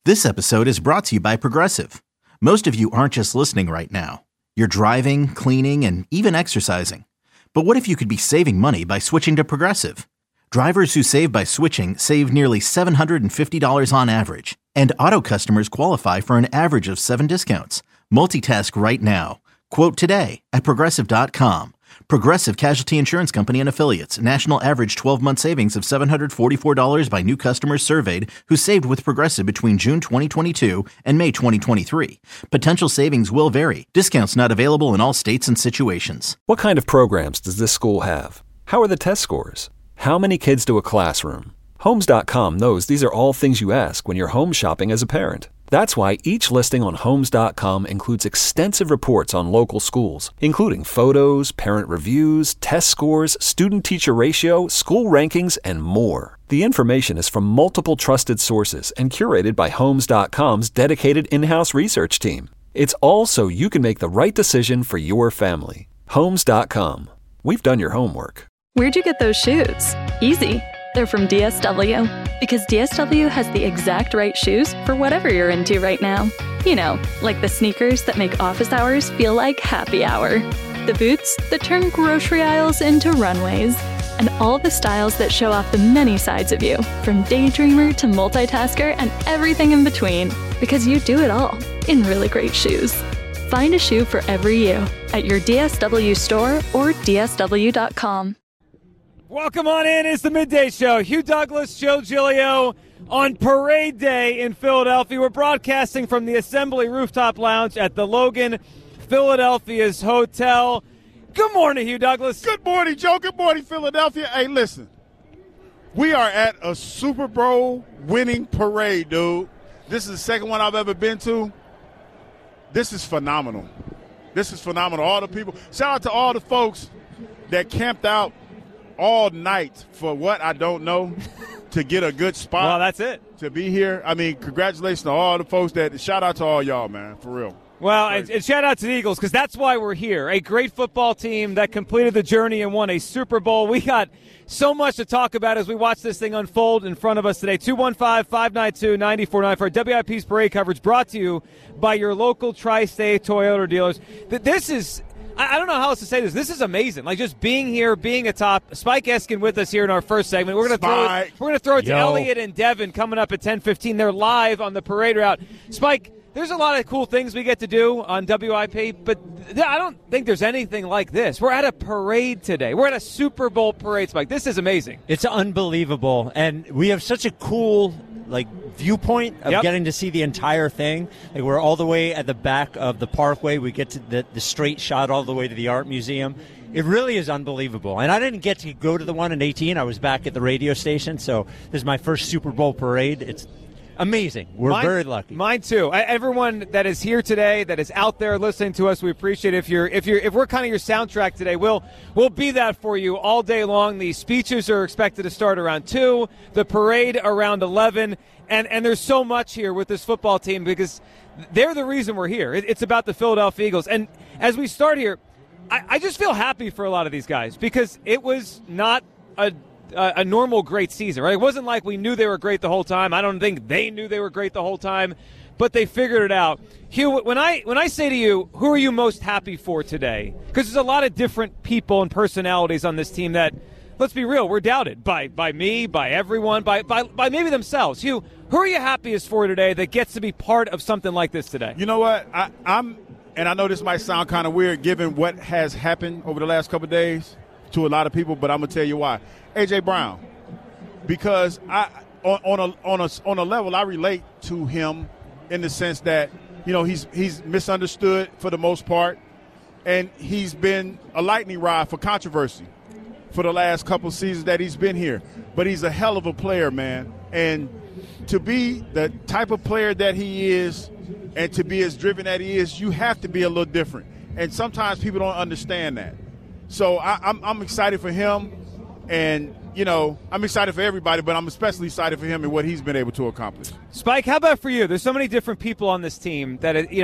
This episode is brought to you by Progressive. Most of you aren't just listening right now. You're driving, cleaning, and even exercising. But what if you could be saving money by switching to Progressive? Drivers who save by switching save nearly $750 on average. And auto customers qualify for an average of 7 discounts. Multitask right now. Quote today at Progressive.com. Progressive Casualty Insurance Company and Affiliates. National average 12-month savings of $744 by new customers surveyed who saved with Progressive between June 2022 and May 2023. Potential savings will vary. Discounts not available in all states and situations. What kind of programs does this school have? How are the test scores? How many kids do a classroom? Homes.com knows these are all things you ask when you're home shopping as a parent. That's why each listing on Homes.com includes extensive reports on local schools, including photos, parent reviews, test scores, student-teacher ratio, school rankings, and more. The information is from multiple trusted sources and curated by Homes.com's dedicated in-house research team. It's all so you can make the right decision for your family. Homes.com. We've done your homework. Where'd you get those shoes? Easy. They're from DSW. Because DSW has the exact right shoes for whatever you're into right now. You know, like the sneakers that make office hours feel like happy hour. The boots that turn grocery aisles into runways. And all the styles that show off the many sides of you, from daydreamer to multitasker and everything in between. Because you do it all in really great shoes. Find a shoe for every you at your DSW store or DSW.com. Welcome on in. It's the Midday Show. Hugh Douglas, Joe Giglio on Parade Day in Philadelphia. We're broadcasting from the Assembly Rooftop Lounge at the Logan, Philadelphia's hotel. Good morning, Hugh Douglas. Good morning, Joe. Good morning, Philadelphia. Hey, listen. We are at a Super Bowl winning parade, dude. This is the second one I've ever been to. This is phenomenal. This is phenomenal. All the people. Shout out to all the folks that camped out all night for what I don't know to get a good spot. Well, that's it. To be here. I mean, congratulations to all the folks shout out to all y'all, man, for real. Well, and shout out to the Eagles because that's why we're here. A great football team that completed the journey and won a Super Bowl. We got so much to talk about as we watch this thing unfold in front of us today. 215-592-9494. Our WIP's parade coverage brought to you by your local Tri-State Toyota dealers. This is – I don't know how else to say this. This is amazing. Like just being here, being atop. Spike Eskin with us here in our first segment. We're going to throw it to Elliot and Devin coming up at 10:15. They're live on the parade route. Spike, there's a lot of cool things we get to do on WIP, but I don't think there's anything like this. We're at a parade today. We're at a Super Bowl parade, Spike. This is amazing. It's unbelievable, and we have such a cool viewpoint of getting to see the entire thing. Like we're all the way at the back of the Parkway. We get to the straight shot all the way to the Art Museum. It really is unbelievable. And I didn't get to go to the one in 18. I was back at the radio station, so this is my first Super Bowl parade. It's amazing. We're very lucky. Mine too. Everyone that is here today, that is out there listening to us, we appreciate it. If we're kind of your soundtrack today, we'll be that for you all day long. The speeches are expected to start around 2, the parade around 11, and there's so much here with this football team because they're the reason we're here. It's about the Philadelphia Eagles. And as we start here, I just feel happy for a lot of these guys because it was not a normal great season, right? It wasn't like we knew they were great the whole time. I don't think they knew they were great the whole time, but they figured it out. Hugh, when I say to you, who are you most happy for today? Because there's a lot of different people and personalities on this team that, let's be real, we're doubted by me, by everyone, by maybe themselves. Hugh, who are you happiest for today that gets to be part of something like this today? You know what? I'm, and I know this might sound kind of weird given what has happened over the last couple of days to a lot of people, but I'm going to tell you why. A.J. Brown, because on a level I relate to him in the sense that, you know, he's misunderstood for the most part, and he's been a lightning rod for controversy for the last couple seasons that he's been here. But he's a hell of a player, man. And to be the type of player that he is and to be as driven that he is, you have to be a little different. And sometimes people don't understand that. So I'm excited for him. And, you know, I'm excited for everybody, but I'm especially excited for him and what he's been able to accomplish. Spike, how about for you? There's so many different people on this team that, you know,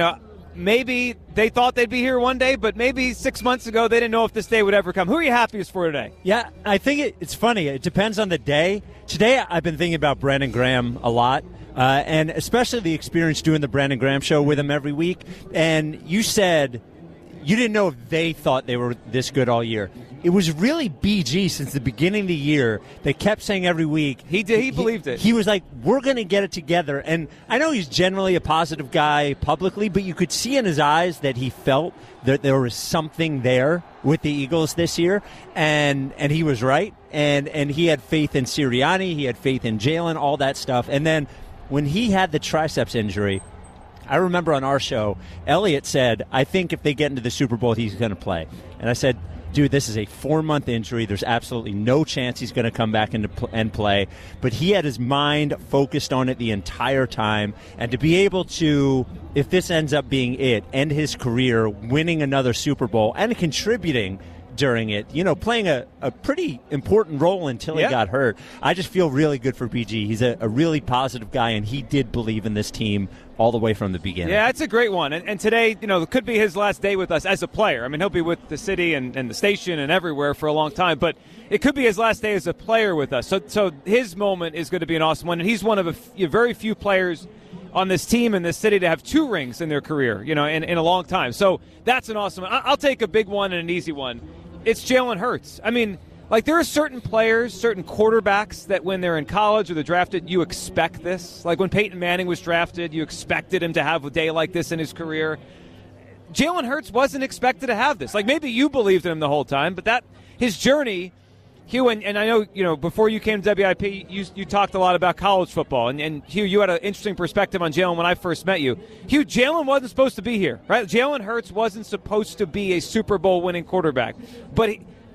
maybe they thought they'd be here one day, but maybe 6 months ago they didn't know if this day would ever come. Who are you happiest for today? Yeah, I think it's funny. It depends on the day. Today I've been thinking about Brandon Graham a lot. And especially the experience doing the Brandon Graham show with him every week. And you said you didn't know if they thought they were this good all year. It was really BG since the beginning of the year. They kept saying every week. He did. He believed it. He was like, we're going to get it together. And I know he's generally a positive guy publicly, but you could see in his eyes that he felt that there was something there with the Eagles this year. And he was right. And he had faith in Sirianni. He had faith in Jalen, all that stuff. And then when he had the triceps injury, I remember on our show, Elliott said, I think if they get into the Super Bowl, he's going to play. And I said, dude, this is a 4-month injury. There's absolutely no chance he's going to come back and play. But he had his mind focused on it the entire time. And to be able to, if this ends up being it, end his career winning another Super Bowl and contributing during it, playing a pretty important role until he got hurt. I just feel really good for BG. He's a really positive guy, and he did believe in this team all the way from the beginning. Yeah, it's a great one. And today, it could be his last day with us as a player. I mean, he'll be with the city and the station and everywhere for a long time, but it could be his last day as a player with us. So his moment is going to be an awesome one, and he's one of very few players on this team in this city to have 2 rings in their career, in a long time. So that's an awesome one. I'll take a big one and an easy one. It's Jalen Hurts. I mean, there are certain players, certain quarterbacks that when they're in college or they're drafted, you expect this. Like when Peyton Manning was drafted, you expected him to have a day like this in his career. Jalen Hurts wasn't expected to have this. Maybe you believed in him the whole time, but his journey, Hugh, and I know, before you came to WIP, you talked a lot about college football. And Hugh, you had an interesting perspective on Jalen when I first met you. Hugh, Jalen wasn't supposed to be here, right? Jalen Hurts wasn't supposed to be a Super Bowl winning quarterback. But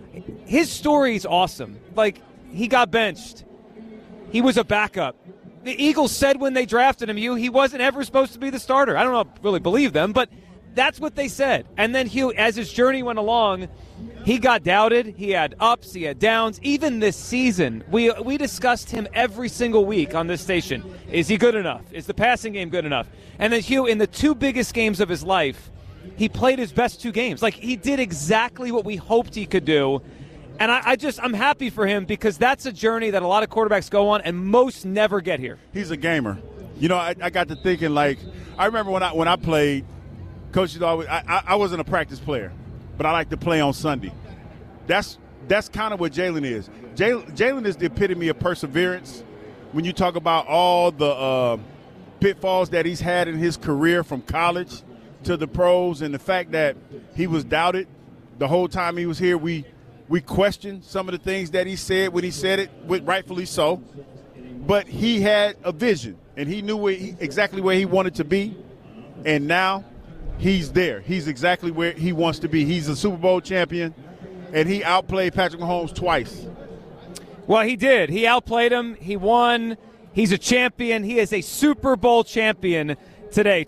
his story is awesome. He got benched. He was a backup. The Eagles said when they drafted him, Hugh, he wasn't ever supposed to be the starter. I don't know if I really believe them, but that's what they said. And then Hugh, as his journey went along, he got doubted. He had ups. He had downs. Even this season, we discussed him every single week on this station. Is he good enough? Is the passing game good enough? And then Hugh, in the 2 biggest games of his life, he played his best 2 games. He did exactly what we hoped he could do. And I'm happy for him because that's a journey that a lot of quarterbacks go on and most never get here. He's a gamer. I got to thinking, I remember when I played, coaches always, I wasn't a practice player, but I like to play on Sunday. That's kind of what Jalen is. Jalen is the epitome of perseverance. When you talk about all the pitfalls that he's had in his career from college to the pros and the fact that he was doubted the whole time he was here, we questioned some of the things that he said when he said it, rightfully so. But he had a vision, and he knew exactly where he wanted to be, and now he's there. He's exactly where he wants to be. He's a Super Bowl champion, and he outplayed Patrick Mahomes twice. Well, he did. He outplayed him. He won. He's a champion. He is a Super Bowl champion today.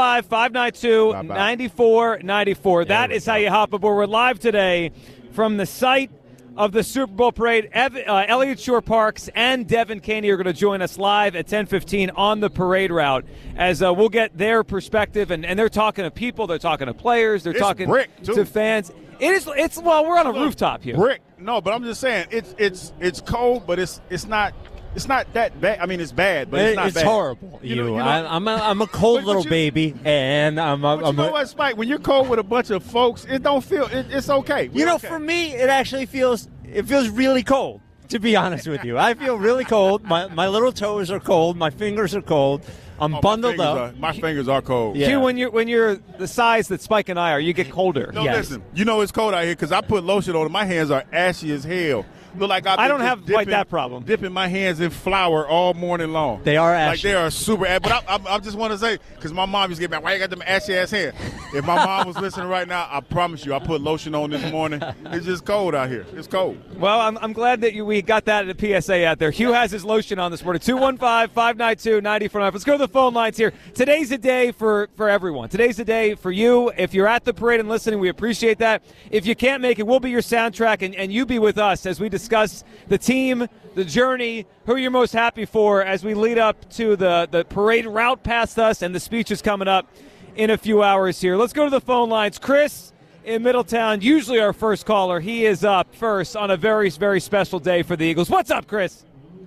215-592-9494. That is how you hop aboard. We're live today from the site of the Super Bowl parade. Elliott Shore-Parks and Devin Caney are going to join us live at 10:15 on the parade route as we'll get their perspective. And they're talking to people. They're talking to players. They're talking to fans. It's we're on a rooftop here. Brick. No, but I'm just saying it's cold, but it's not that bad. I mean, it's bad, but it's not bad. It's horrible. I'm a cold little baby, and I'm you know what, Spike? When you're cold with a bunch of folks, it don't feel. It's okay. For me, it actually feels really cold. To be honest with you, I feel really cold. My little toes are cold. My fingers are cold. I'm bundled up. My fingers are cold. Yeah. Hugh, when you're the size that Spike and I are, you get colder. No, listen. It's cold out here because I put lotion on. My hands are ashy as hell. Look like I don't have quite that problem. Dipping my hands in flour all morning long. They are ashy. They are super ashy. But I just want to say, because my mom used to get back, why you got them ashy-ass hands? If my mom was listening right now, I promise you, I put lotion on this morning. It's just cold out here. It's cold. Well, I'm glad that we got that at the PSA out there. Hugh has his lotion on this morning. 215-592-94. Let's go to the phone lines here. Today's a day for everyone. Today's a day for you. If you're at the parade and listening, we appreciate that. If you can't make it, we'll be your soundtrack, and you be with us as we discuss the team, the journey, who you're most happy for as we lead up to the parade route past us and the speeches coming up in a few hours here. Let's go to the phone lines. Chris in Middletown, usually our first caller. He is up first on a very, very special day for the Eagles. What's up, Chris?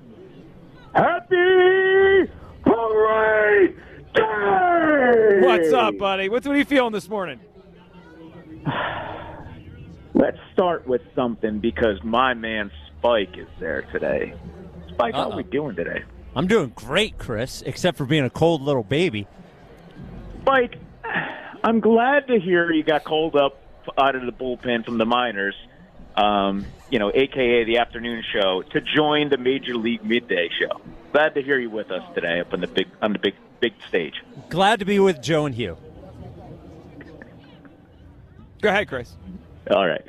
Happy Parade Day! What's up, buddy? What are you feeling this morning? Let's start with something because my man Spike is there today. Spike, how are we doing today? I'm doing great, Chris, except for being a cold little baby. Spike, I'm glad to hear you got called up out of the bullpen from the minors, a.k.a. the afternoon show, to join the Major League Midday Show. Glad to hear you with us today up on the big stage. Glad to be with Joe and Hugh. Go ahead, Chris. All right.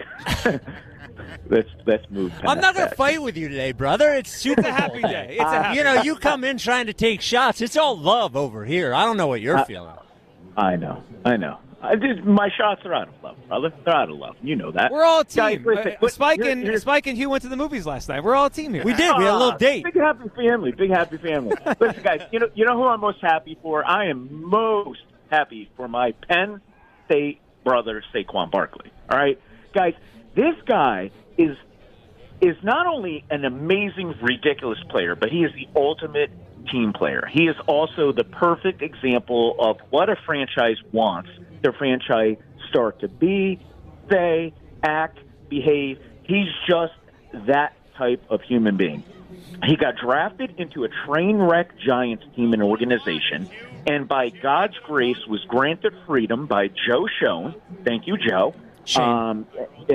Let's move past I'm not going to that. fight with you today, brother. It's super Happy day. It's a happy you come in trying to take shots. It's all love over here. I don't know what you're feeling. I know. My shots are out of love, brother. They're out of love. You know that. We're all a team. Guys, listen, Spike and Hugh went to the movies last night. We're all a team here. We did. We had a little date. Big happy family. Listen, guys, you know who I'm most happy for? I am most happy for my Penn State brother, Saquon Barkley. All right? Guys, this guy is not only an amazing, ridiculous player, but he is the ultimate team player. He is also the perfect example of what a franchise wants their franchise star to be, say, act, behave. He's just that type of human being. He got drafted into a train wreck Giants team and organization, and by God's grace was granted freedom by Joe Schoen. Thank you, Joe. Sheen,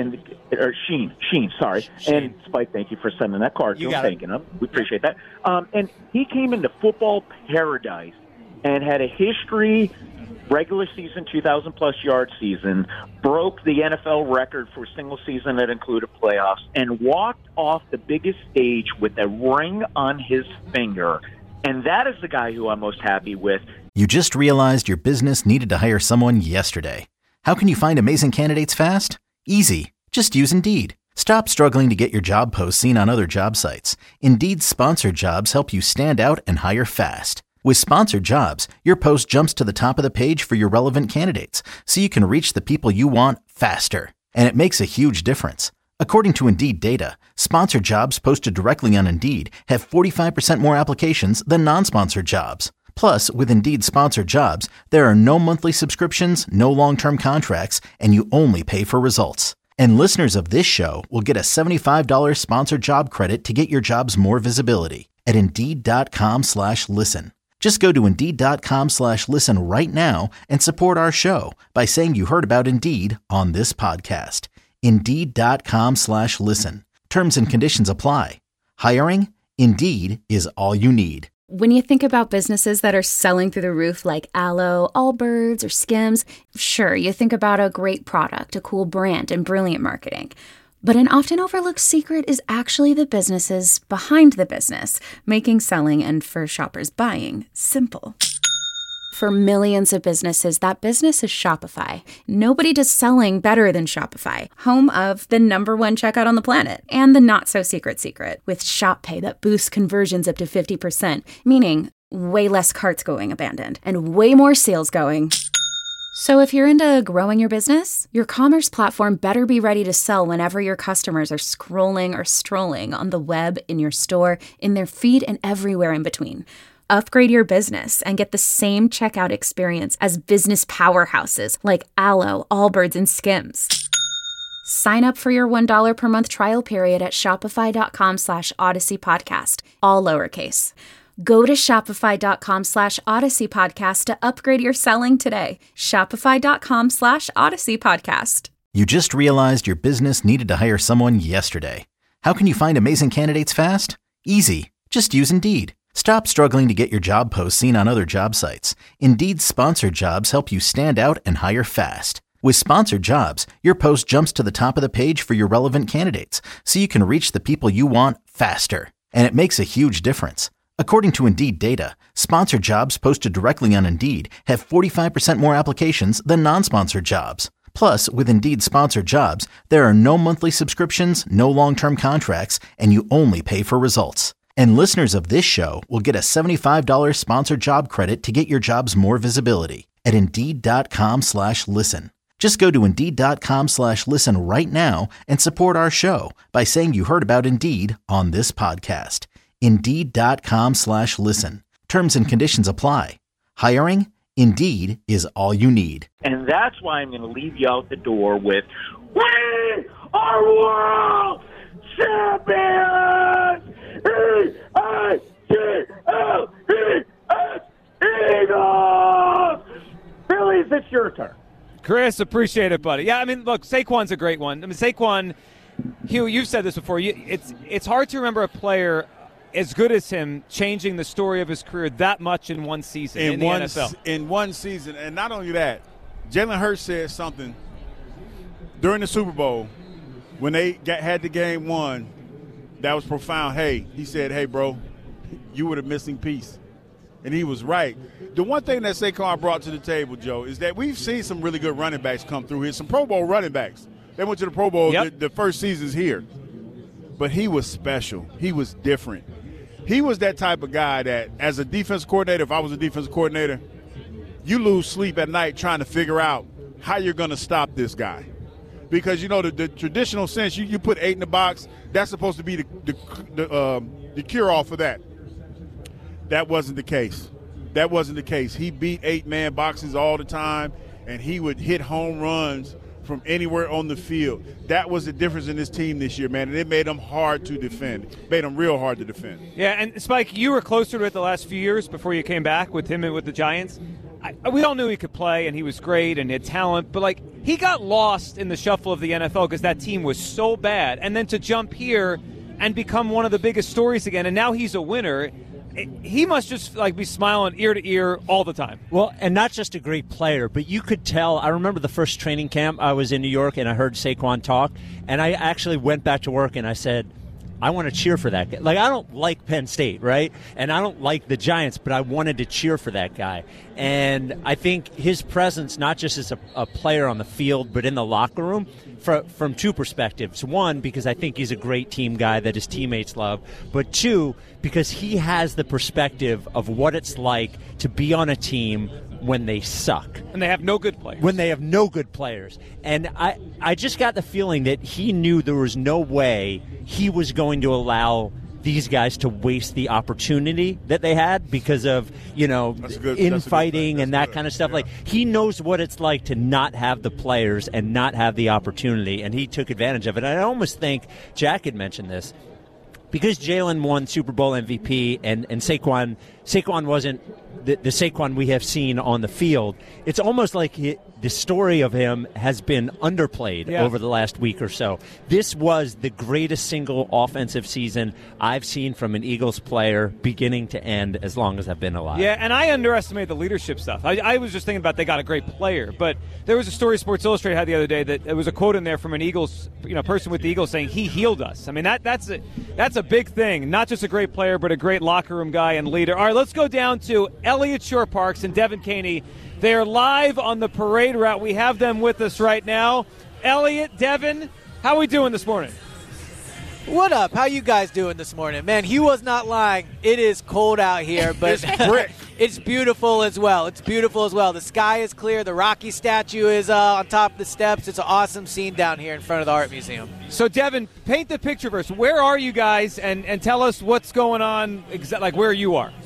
sorry. Sheen. And Spike, thank you for sending that card to him, thanking him. We appreciate that. And he came into football paradise and had a history, regular season, 2,000-plus yard season, broke the NFL record for a single season that included playoffs, and walked off the biggest stage with a ring on his finger. And that is the guy who I'm most happy with. You just realized your business needed to hire someone yesterday. How can you find amazing candidates fast? Easy. Just use Indeed. Stop struggling to get your job posts seen on other job sites. Indeed's sponsored jobs help you stand out and hire fast. With sponsored jobs, your post jumps to the top of the page for your relevant candidates, so you can reach the people you want faster. And it makes a huge difference. According to Indeed data, sponsored jobs posted directly on Indeed have 45% more applications than non-sponsored jobs. Plus, with Indeed sponsored jobs, there are no monthly subscriptions, no long-term contracts, and you only pay for results. And listeners of this show will get a $75 sponsored job credit to get your jobs more visibility at Indeed.com/listen. Just go to Indeed.com/listen right now and support our show by saying you heard about Indeed on this podcast. Indeed.com/listen. Terms and conditions apply. Hiring? Indeed is all you need. When you think about businesses that are selling through the roof like Aloe, Allbirds, or Skims, sure, you think about a great product, a cool brand, and brilliant marketing. But an often overlooked secret is actually the businesses behind the business, making selling and, for shoppers, buying simple. For millions of businesses, that business is Shopify. Nobody does selling better than Shopify, home of the #1 checkout on the planet, and the not-so-secret secret, with Shop Pay that boosts conversions up to 50%, meaning way less carts going abandoned, and way more sales going. So if you're into growing your business, your commerce platform better be ready to sell whenever your customers are scrolling or strolling on the web, in your store, in their feed, and everywhere in between. Upgrade your business and get the same checkout experience as business powerhouses like Aloe, Allbirds, and Skims. Sign up for your $1 per month trial period at shopify.com/Odyssey Podcast, all lowercase. Go to shopify.com/Odyssey Podcast to upgrade your selling today. Shopify.com/Odyssey Podcast. You just realized your business needed to hire someone yesterday. How can you find amazing candidates fast? Easy. Just use Indeed. Stop struggling to get your job posts seen on other job sites. Indeed's sponsored jobs help you stand out and hire fast. With sponsored jobs, your post jumps to the top of the page for your relevant candidates, so you can reach the people you want faster. And it makes a huge difference. According to Indeed data, sponsored jobs posted directly on Indeed have 45% more applications than non-sponsored jobs. Plus, with Indeed sponsored jobs, there are no monthly subscriptions, no long-term contracts, and you only pay for results. And listeners of this show will get a $75 sponsored job credit to get your jobs more visibility at Indeed.com/listen. Just go to Indeed.com/listen right now and support our show by saying you heard about Indeed on this podcast. Indeed.com/listen. Terms and conditions apply. Hiring? Indeed is all you need. And that's why I'm going to leave you out the door with, we are world champions! Eagles! Phillies, it's your turn. Chris, appreciate it, buddy. Yeah, I mean, look, Saquon's a great one. I mean, Saquon, Hugh, you've said this before. It's hard to remember a player as good as him changing the story of his career that much in one season in the NFL. In one season. And not only that, Jalen Hurts said something during the Super Bowl when they had the game won that was profound. Hey, he said, hey, bro, you were the missing piece. And he was right. The one thing that Saquon brought to the table, Joe, is that we've seen some really good running backs come through here, some Pro Bowl running backs. They went to the Pro Bowl the first seasons here. But he was special. He was different. He was that type of guy that, as a defense coordinator, if I was a defense coordinator, you lose sleep at night trying to figure out how you're going to stop this guy. Because, you know, the traditional sense, you put 8 in the box, that's supposed to be the cure-all for that. That wasn't the case. That wasn't the case. He beat 8-man boxes all the time, and he would hit home runs from anywhere on the field. That was the difference in this team this year, man, and it made them hard to defend. Made them real hard to defend. Yeah, and Spike, you were closer to it the last few years before you came back with him and with the Giants. We all knew he could play, and he was great and had talent, but, like, he got lost in the shuffle of the NFL because that team was so bad. And then to jump here and become one of the biggest stories again, and now he's a winner – he must just be smiling ear to ear all the time. Well, and not just a great player, but you could tell. I remember the first training camp I was in New York, and I heard Saquon talk, and I actually went back to work and I said, I want to cheer for that guy. Like, I don't like Penn State, right? And I don't like the Giants, but I wanted to cheer for that guy. And I think his presence, not just as a player on the field, but in the locker room, from two perspectives. One, because I think he's a great team guy that his teammates love. But two, because he has the perspective of what it's like to be on a team when they suck. And they have no good players. When they have no good players. And I just got the feeling that he knew there was no way he was going to allow these guys to waste the opportunity that they had because of, infighting and that kind of stuff. Yeah. Like, he knows what it's like to not have the players and not have the opportunity, and he took advantage of it. And I almost think Jack had mentioned this. Because Jalen won Super Bowl MVP and Saquon wasn't the Saquon we have seen on the field, it's almost like the story of him has been underplayed over the last week or so. This was the greatest single offensive season I've seen from an Eagles player beginning to end as long as I've been alive. Yeah, and I underestimate the leadership stuff. I was just thinking about they got a great player, but there was a story Sports Illustrated had the other day that there was a quote in there from an Eagles, person with the Eagles saying he healed us. I mean, that's a big thing. Not just a great player, but a great locker room guy and leader. All right, let's go down to Elliott Shore Parks and Devin Caney. They're live on the parade route. We have them with us right now. Elliott, Devin, how are we doing this morning? What up? How you guys doing this morning? Man, he was not lying. It is cold out here, but it's beautiful as well. It's beautiful as well. The sky is clear. The Rocky statue is on top of the steps. It's an awesome scene down here in front of the Art Museum. So, Devin, paint the picture for us. Where are you guys? And tell us what's going on, like where you are.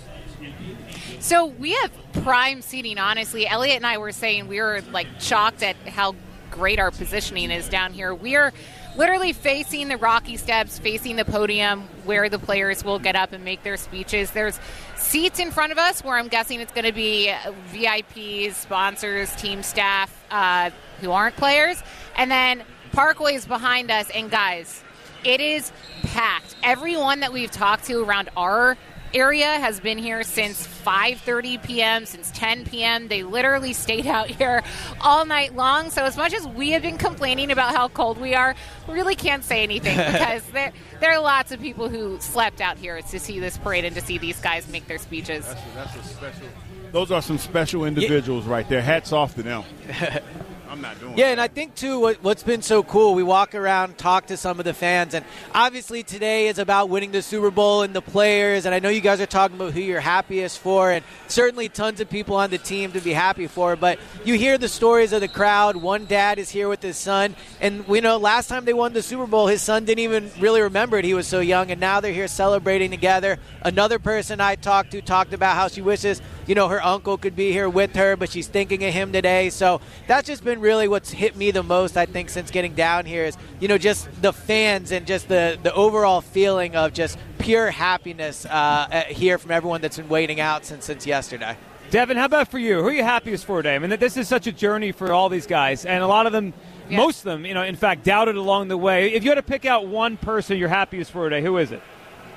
So we have prime seating, honestly. Elliott and I were saying we were shocked at how great our positioning is down here. We are literally facing the Rocky Steps, facing the podium where the players will get up and make their speeches. There's seats in front of us where I'm guessing it's going to be VIPs, sponsors, team staff who aren't players. And then Parkway is behind us. And guys, it is packed. Everyone that we've talked to around our area has been here since 5:30 p.m., since 10 p.m. They literally stayed out here all night long. So as much as we have been complaining about how cold we are, we really can't say anything because there are lots of people who slept out here to see this parade and to see these guys make their speeches. Those are some special individuals right there. Hats off to them. I'm not doing Yeah, that. and I think, too, what's been so cool, we walk around, talk to some of the fans, and obviously today is about winning the Super Bowl and the players, and I know you guys are talking about who you're happiest for, and certainly tons of people on the team to be happy for, but you hear the stories of the crowd. One dad is here with his son, and we know last time they won the Super Bowl, his son didn't even really remember it. He was so young, and now they're here celebrating together. Another person I talked to talked about how she wishes, her uncle could be here with her, but she's thinking of him today. So that's just been really what's hit me the most, I think, since getting down here is, just the fans and just the overall feeling of just pure happiness here from everyone that's been waiting out since yesterday. Devin, how about for you? Who are you happiest for today? I mean, this is such a journey for all these guys, and a lot of them, most of them, in fact, doubted along the way. If you had to pick out one person you're happiest for today, who is it?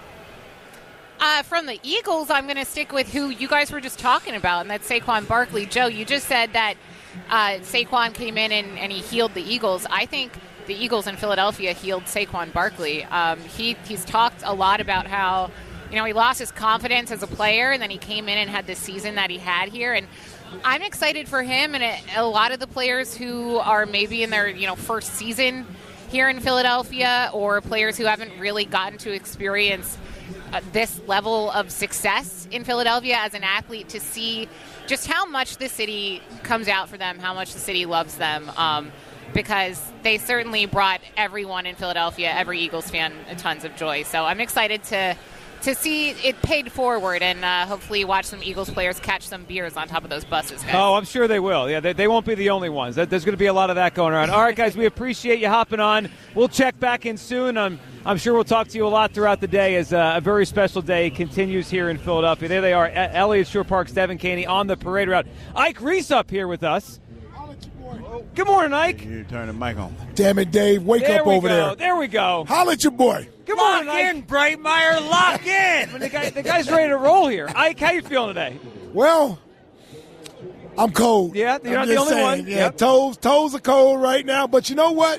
From the Eagles, I'm going to stick with who you guys were just talking about, and that's Saquon Barkley. Joe, you just said that Saquon came in and he healed the Eagles. I think the Eagles in Philadelphia healed Saquon Barkley. He's talked a lot about how, he lost his confidence as a player, and then he came in and had the season that he had here. And I'm excited for him and a lot of the players who are maybe in their, first season here in Philadelphia, or players who haven't really gotten to experience this level of success in Philadelphia as an athlete, to see just how much the city comes out for them, how much the city loves them, because they certainly brought everyone in Philadelphia, every Eagles fan, tons of joy. So I'm excited to see it paid forward and hopefully watch some Eagles players catch some beers on top of those buses, guys. Oh, I'm sure they will. Yeah, they won't be the only ones. There's going to be a lot of that going around. All right, guys, we appreciate you hopping on. We'll check back in soon. I'm sure we'll talk to you a lot throughout the day as a very special day continues here in Philadelphia. There they are at Elliott Shore Park's Devin Caney on the parade route. Ike Reese up here with us. Good morning, Ike. You turn the mic on. Damn it, Dave. Wake up over there. There we go. Holla at your boy. Good morning, Ike. Lock in, Breitmeyer. Lock in. The guy's ready to roll here. Ike, how you feeling today? Well, I'm cold. Yeah, you're I'm not the just only saying, one. Yeah, Yep. toes are cold right now. But you know what?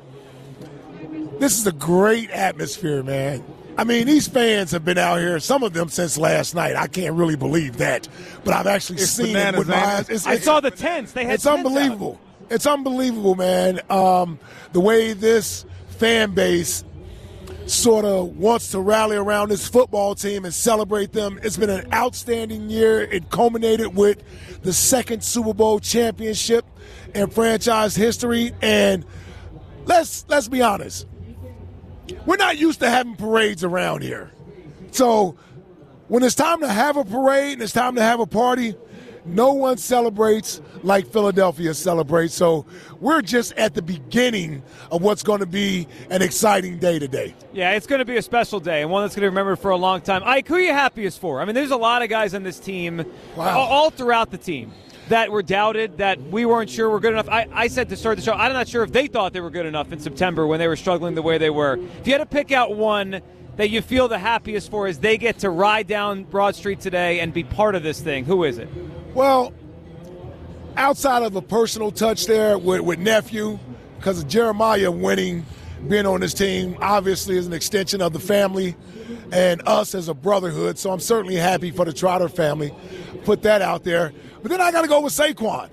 This is a great atmosphere, man. I mean, these fans have been out here, some of them since last night. I can't really believe that. But I've actually seen it with my eyes. I saw the tents. They had It's unbelievable. It's unbelievable, man. The way this fan base sort of wants to rally around this football team and celebrate them. It's been an outstanding year. It culminated with the second Super Bowl championship in franchise history. And let's be honest. We're not used to having parades around here. So when it's time to have a parade and it's time to have a party, no one celebrates like Philadelphia celebrates. So we're just at the beginning of what's going to be an exciting day today. Yeah, it's going to be a special day and one that's going to be remembered for a long time. Ike, who are you happiest for? I mean, there's a lot of guys on this team, all throughout the team, that were doubted, that we weren't sure were good enough. I said to start the show, I'm not sure if they thought they were good enough in September when they were struggling the way they were. If you had to pick out one that you feel the happiest for as they get to ride down Broad Street today and be part of this thing, who is it? Well, outside of a personal touch there with nephew, because of Jeremiah winning, being on this team, obviously is an extension of the family and us as a brotherhood. So I'm certainly happy for the Trotter family. Put that out there. But then I got to go with Saquon.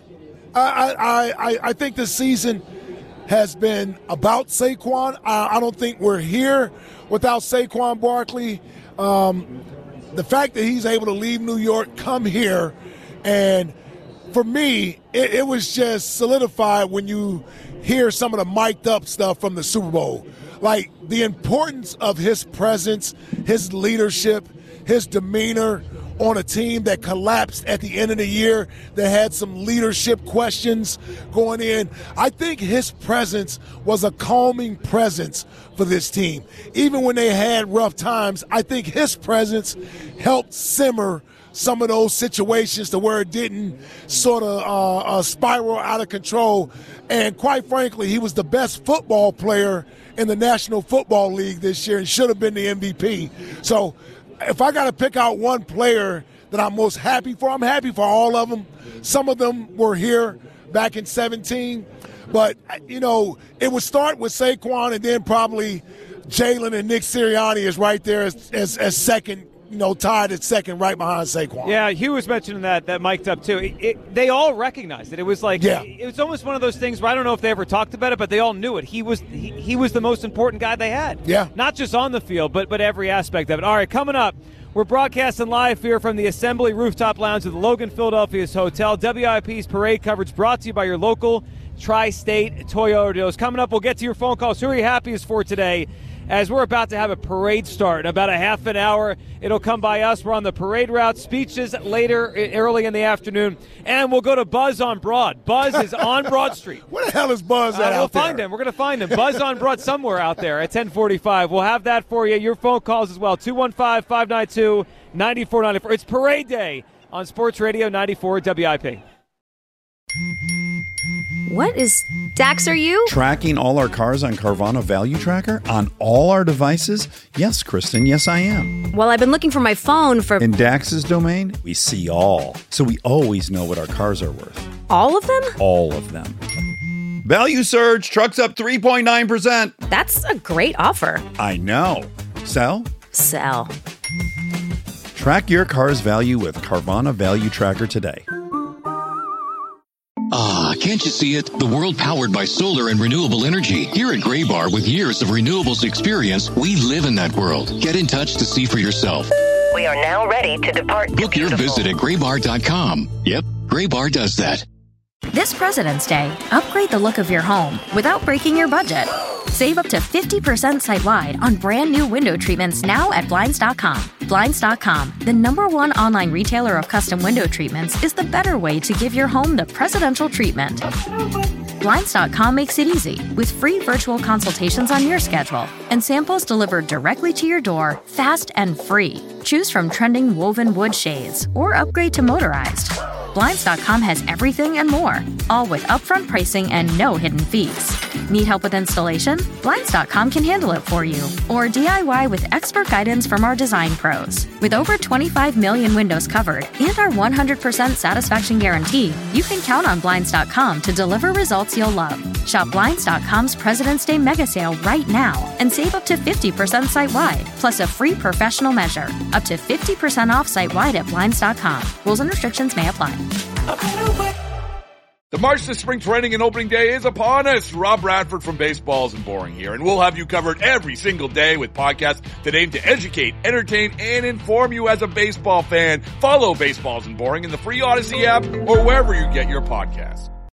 I think this season has been about Saquon. I don't think we're here without Saquon Barkley. The fact that he's able to leave New York, come here, and for me, it was just solidified when you hear some of the mic'd up stuff from the Super Bowl. Like the importance of his presence, his leadership, his demeanor on a team that collapsed at the end of the year, that had some leadership questions going in. I think his presence was a calming presence for this team. Even when they had rough times, I think his presence helped simmer some of those situations to where it didn't sort of spiral out of control. And quite frankly, he was the best football player in the National Football League this year and should have been the MVP. So if I got to pick out one player that I'm most happy for, I'm happy for all of them. Some of them were here back in 17. But, you know, it would start with Saquon and then probably Jalen and Nick Sirianni is right there as second, tied at second right behind Saquon. Yeah, Hugh was mentioning that mic'd up too. They all recognized it. It was like it was almost one of those things where I don't know if they ever talked about it, but they all knew it. He was the most important guy they had. Yeah. Not just on the field, but every aspect of it. All right, coming up, we're broadcasting live here from the Assembly Rooftop Lounge of the Logan Philadelphia's Hotel. WIP's parade coverage brought to you by your local Tri-State Toyota dealers. Coming up, we'll get to your phone calls. Who are you happiest for today? As we're about to have a parade start in about a half an hour. It'll come by us. We're on the parade route. Speeches later, early in the afternoon. And we'll go to Buzz on Broad. Buzz is on Broad Street. Where the hell is Buzz at we'll out there? find him. We're going to find him. Buzz on Broad somewhere out there at 10:45. We'll have that for you. Your phone calls as well. 215-592-9494. It's Parade Day on Sports Radio 94 WIP. What is Dax, are you? Tracking all our cars on Carvana Value Tracker on all our devices? Yes, Kristen, yes I am. Well, I've been looking for my phone for... In Dax's domain, we see all. So we always know what our cars are worth. All of them? All of them. Value surge, trucks up 3.9%. That's a great offer. I know. Sell? Sell. Track your car's value with Carvana Value Tracker today. Ah, can't you see it? The world powered by solar and renewable energy. Here at Graybar, with years of renewables experience, we live in that world. Get in touch to see for yourself. We are now ready to depart. Book your visit at graybar.com. Yep, Graybar does that. This President's Day, upgrade the look of your home without breaking your budget. Save up to 50% site-wide on brand new window treatments now at Blinds.com. Blinds.com, the #1 online retailer of custom window treatments, is the better way to give your home the presidential treatment. Blinds.com makes it easy with free virtual consultations on your schedule and samples delivered directly to your door, fast and free. Choose from trending woven wood shades or upgrade to motorized. Blinds.com has everything and more, all with upfront pricing and no hidden fees. Need help with installation? Blinds.com can handle it for you. Or DIY with expert guidance from our design pros. With over 25 million windows covered and our 100% satisfaction guarantee, you can count on Blinds.com to deliver results you'll love. Shop Blinds.com's President's Day mega sale right now and save up to 50% site-wide, plus a free professional measure. Up to 50% off site-wide at Blinds.com. Rules and restrictions may apply. The march to spring training and opening day is upon us. Rob Bradford from Baseballs and Boring here, and we'll have you covered every single day with podcasts that aim to educate, entertain, and inform you as a baseball fan. Follow Baseballs and Boring in the free Odyssey app or wherever you get your podcasts.